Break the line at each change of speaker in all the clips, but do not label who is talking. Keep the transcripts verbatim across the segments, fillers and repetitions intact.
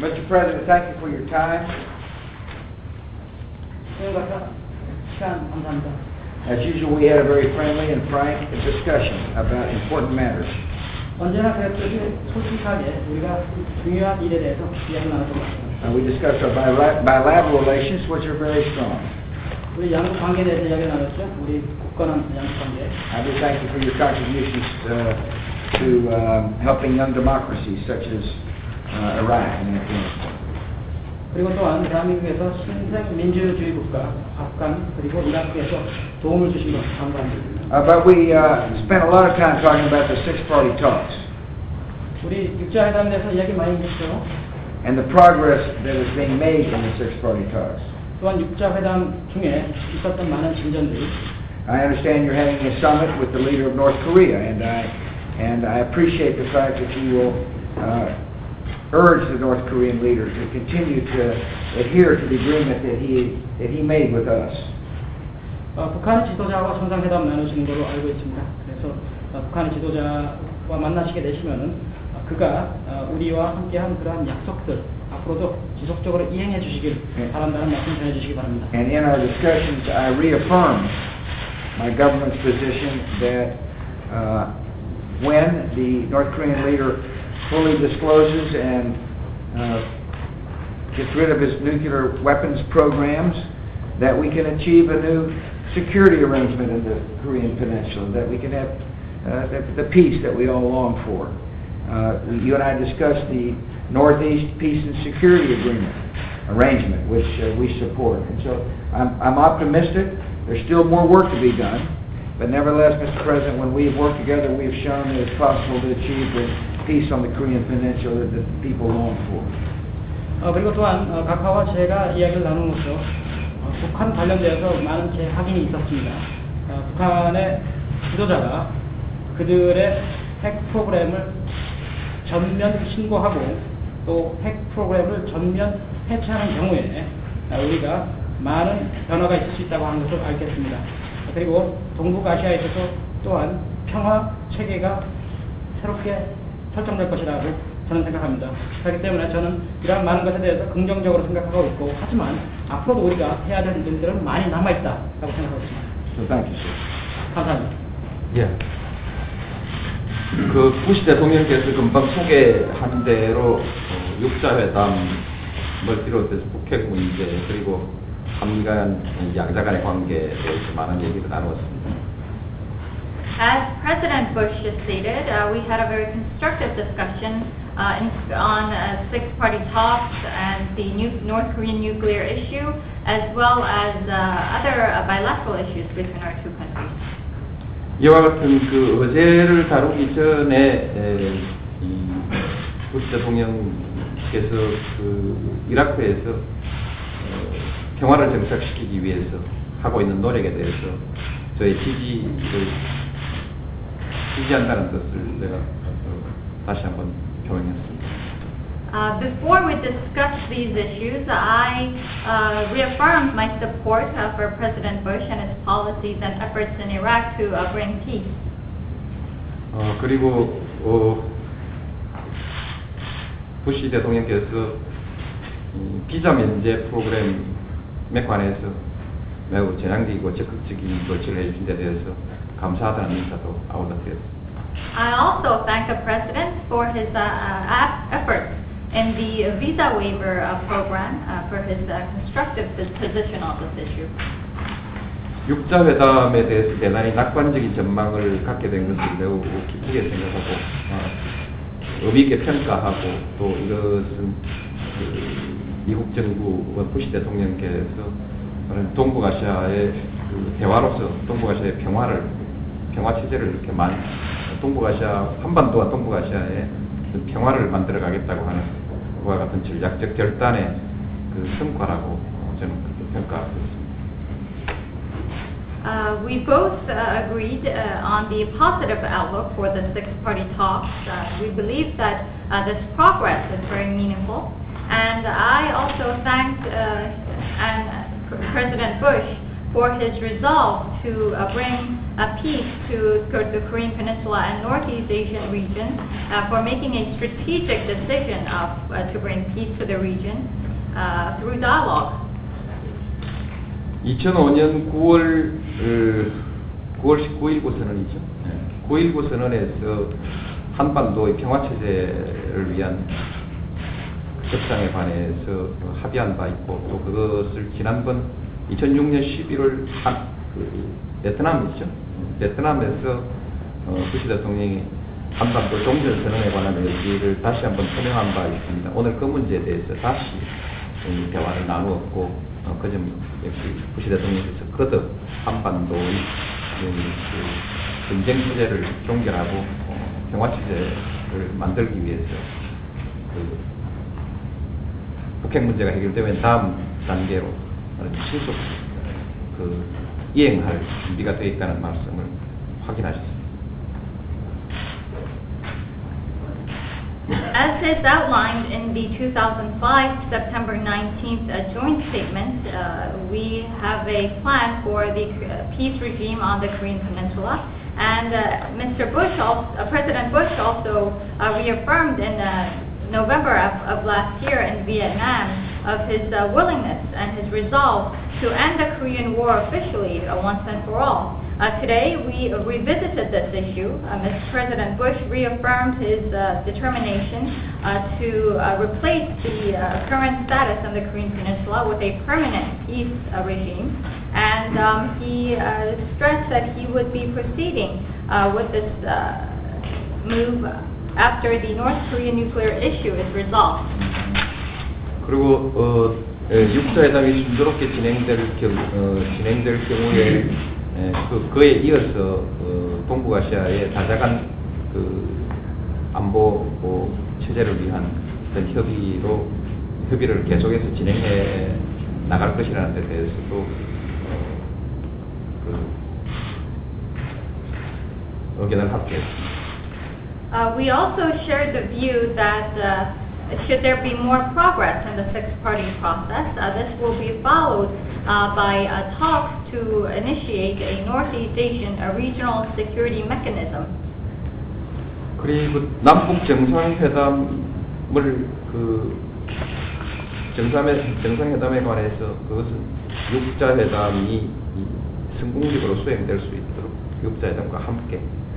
Mister President, thank you for your time. As usual, we had a very friendly and frank discussion about important matters.
언제나 그랬듯이 솔직하게 우리가 중요한 일에 대해서 이야기 나눴던 것 같습니다.
Uh, we discussed our bila- bilateral relations, which are very strong.
우리 양국 관계에 대해서 이야기 나눴죠. 우리 굳건한 양국 관계.
I do thank you for your contributions uh, to um, helping young democracies such as uh, Iraq and Afghanistan.
그리고 또한 대한민국에서 신생 민주주의 국가 아프간 그리고 이라크에서 도움을 주신 것 감사합니다.
Uh, but we uh, spent a lot of time talking about the six-party talks
우리 육자회담에 대해서 이야기 많이 했죠.
and the progress that is being made in the six-party talks.
또한 육자회담 중에 있었던 많은 진전들이
I understand you're having a summit with the leader of North Korea, and I and I appreciate the fact that you will uh, urge the North Korean leader to continue to adhere to the agreement that he that he made with us.
어, 북한 지도자와 정상회담 나누시는 걸로 알고 있습니다. 그래서 어, 북한 지도자와 만나시게 되시면은 어, 그가 어, 우리와 함께한 그러한 약속들 앞으로도 지속적으로 이행해 주시길
네.
바란다는 말씀 전해 주시기 바랍니다.
And in our discussions, I reaffirmed my government's position that uh, when the North Korean leader fully discloses and uh, gets rid of his nuclear weapons programs, that we can achieve a new security arrangement in the Korean Peninsula, that we can have uh, the, the peace that we all long for. Uh, you and I discussed the Northeast Peace and Security Agreement arrangement, which uh, we support. And so I'm, I'm optimistic. There's still more work to be done. But nevertheless, Mister President, when we have worked together, we have shown that it's possible to achieve the peace on the Korean Peninsula that the people long for.
어, 그리고 또한 어, 각하와 제가 이야기를 나누면서 어, 북한 관련되어서 많은 제 확인이 있었습니다. 어, 북한의 지도자가 그들의 핵 프로그램을 전면 신고하고 또 핵 프로그램을 전면 해체하는 경우에 어, 우리가 많은 변화가 있을 수 있다고 하는 것을 알겠습니다. 어, 그리고 동북아시아에 있어서 또한 평화 체계가 새롭게 설정될 것이라고 저는 생각합니다. 그렇기 때문에 저는 이러한 많은 것에 대해서 긍정적으로 생각하고 있고, 하지만 앞으로도 우리가 해야 될 일들은 많이 남아있다라고 생각하고 있습니다.
So thank you, sir.
감사합니다.
예. 그 부시 대통령께서 금방 소개한 대로 어, 육자회담을 비롯해서 북핵 문제 그리고 한미 간 양자 간의 관계에 대해서 많은 얘기를 나누었습니다.
As President Bush just stated, uh, we had a very constructive discussion uh, in, on uh, six-party talks and the new North Korean nuclear issue, as well as uh, other uh, bilateral issues between our two countries.
이와 같은 그 어제를 다루기 전에 에, 이 부시 대통령께서 그 이라크에서 어, 평화를 정착시키기 위해서 하고 있는 노력에 대해서 저의 지지를 지지한다는 것을 내가 다시 한번 표명했습니다.
Uh, before we discuss these issues, I uh, reaffirmed my support uh, for President Bush and his policies and efforts in Iraq to uh, bring peace.
어, 그리고 어, 부시 대통령께서 음, 비자 면제 프로그램에 관해서 매우 전향적이고 적극적인 조치를 해주신 데 대해서 감사하다는 인사도 아울러드렸습니다.
I also thank the President for his uh, uh, efforts in the visa waiver uh, program uh, for his uh, constructive position on this issue.
육자회담에 대해서 대단히 낙관적인 전망을 갖게 된 것을 매우 기쁘게 생각하고 어, 의미 있게 평가하고 또 이것은 그 미국 정부와 부시 대통령께서 동북아시아의 그 대화로서 동북아시아의 평화를 평화 체제를 이렇게 만 동북아시아 한반도와 동북아시아의 그 평화를 만들어 가겠다고 하는 그와 같은 전략적 결단의 그 성과라고 저는 그렇게 평가하고 있습니다.
Uh, we both uh, agreed uh, on the positive outlook for the six-party talks. Uh, we believe that uh, this progress is very meaningful, and I also thanked uh, and President Bush for his resolve to uh, bring uh, peace to, to the Korean Peninsula and Northeast Asian region, uh, for making a strategic decision of, uh, to bring peace to the region uh, through dialogue.
이천오 년 구월 구월 십구일 선언이죠. 구일구 선언에서 한반도의 평화 체제를 위한 협상에 관해서 합의한 바 있고, 또 그것을 지난번 이천육 년 십일월 한, 그 베트남이죠. 베트남에서 어, 부시 대통령이 한반도 종전 선언에 관한 의지를 다시 한번 표명한 바 있습니다. 오늘 그 문제에 대해서 다시 대화를 나누었고, 어, 그 점 역시 부시 대통령께서 거듭 한반도의 그 전쟁 체제를 종결하고 어, 평화 체제를 만들기 위해서 그 북핵 문제가 해결되면 다음 단계로 신속 그 이행할 준비가 되어 있다는 말씀을 확인하셨습니다.
As is outlined in the two thousand five September nineteenth uh, joint statement, uh, we have a plan for the uh, peace regime on the Korean Peninsula, and uh, Mister Bush, also, uh, President Bush, also uh, reaffirmed in uh, November of, of last year in Vietnam of his uh, willingness and his resolve to end the Korean War officially uh, once and for all. Uh, today, we uh, revisited this issue. Uh, Mister President Bush reaffirmed his uh, determination uh, to uh, replace the uh, current status on the Korean Peninsula with a permanent peace uh, regime. And um, he uh, stressed that he would be proceeding uh, with this uh, move after the North Korean nuclear issue is resolved.
그리고 어, 에, 육자회담이 순조롭게 진행될 경우 어, 진행될 경우에 에, 그 그에 이어서 어, 동북아시아의 다자간 그 안보 뭐, 체제를 위한 어떤 협의로 협의를 계속해서 진행해 나갈 것이라는 데 대해서도 어, 그 의견을 합의했습니다.
Uh, we also shared the view that uh, should there be more progress in the six-party process, uh, this will be followed uh, by uh, talks to initiate a Northeast Asian a regional security mechanism.
그리고 남북 정상회담을 그 정상회 정상회담에 관해서 그것은 육자회담이 성공적으로 수행될 수 있도록 육자회담과 함께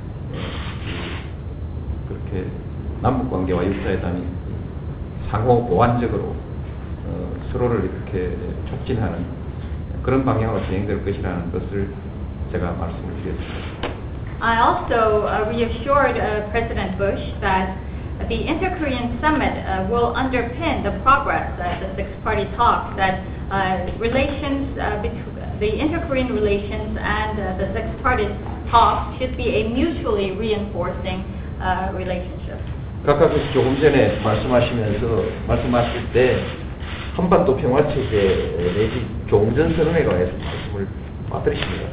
그렇게 남북 관계와 육자회담이 상호 보완적으로 어, 서로를 이렇게 촉진하는 그런 방향으로 진행될 것이라는 것을 제가 말씀을 드렸습니다.
I also uh, reassured uh, President Bush that the Inter-Korean Summit uh, will underpin the progress of the six-party talks, that uh, relations uh, between the inter-Korean relations and uh, the six-party talks should be a mutually reinforcing uh, relationship.
각각에서 조금 전에 말씀하시면서 말씀하실 때 한반도 평화체제 내지 종전선언에 관해서 말씀을 빠뜨리십니다.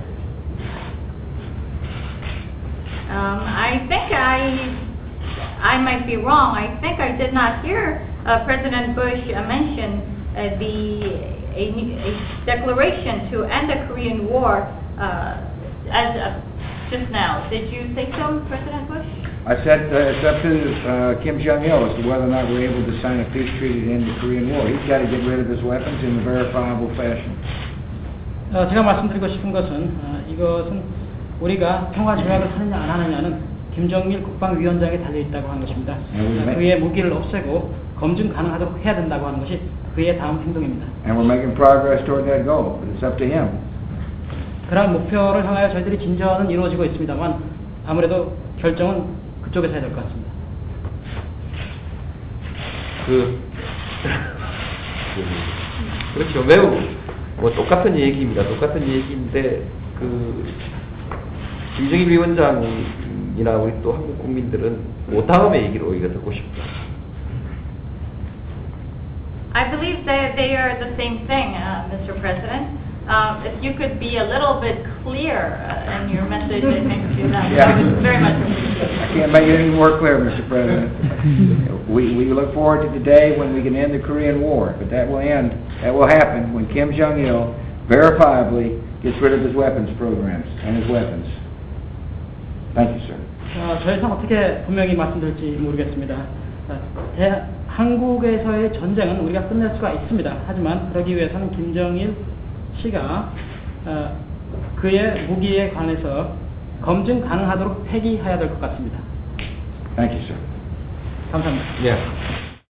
Um, I think I, I might be wrong. I think I did not hear uh, President Bush uh, mention uh, the a, a declaration to end the Korean War uh, as uh, just now. Did you say so, President Bush?
I said uh, it's up to uh, Kim Jong-il as to whether or not we're able to sign a peace treaty to end the Korean War. He's got to get rid of his weapons in a verifiable fashion.
어, 제가 말씀드리고 싶은 것은 어, 이것은 우리가 평화 조약을 하느냐 안 하느냐는 김정일 국방위원장에 달려 있다고 하는 것입니다.
네.
그의 무기를 없애고 검증 가능하도록 해야 된다고 하는 것이 그의 다음 행동입니다.
And we're making progress toward that goal, but it's up to him.
그러한 목표를 향하여 저희들이 진전은 이루어지고 있습니다만 아무래도 결정은 그쪽에서 해야 될 것 같습니다.
그, 그렇죠. 매우 뭐 똑같은 얘기입니다. 똑같은 얘기인데 그 김정일 위원장이나 우리 또 한국 국민들은 그 다음의 얘기를 오히려 듣고 싶다.
I believe that they are the same thing, uh, Mister President. Um, if you could be a little bit clear uh, in your message, I think that
Yeah.
would very much appreciated.
I can't make it any more clear, Mister President. we, we look forward to the day when we can end the Korean War, but that will end, that will happen when Kim Jong-il verifiably gets rid of his weapons programs and his weapons. Thank you, sir.
어, 저 이상 어떻게 분명히 말씀드릴지 모르겠습니다. 어, 대, 한국에서의 전쟁은 우리가 끝낼 수가 있습니다. 하지만 그러기 위해서는 김정일 씨가 어, 그의 무기에 관해서 검증 가능하도록 폐기해야 될 것 같습니다.
Thank you, sir.
감사합니다.
예.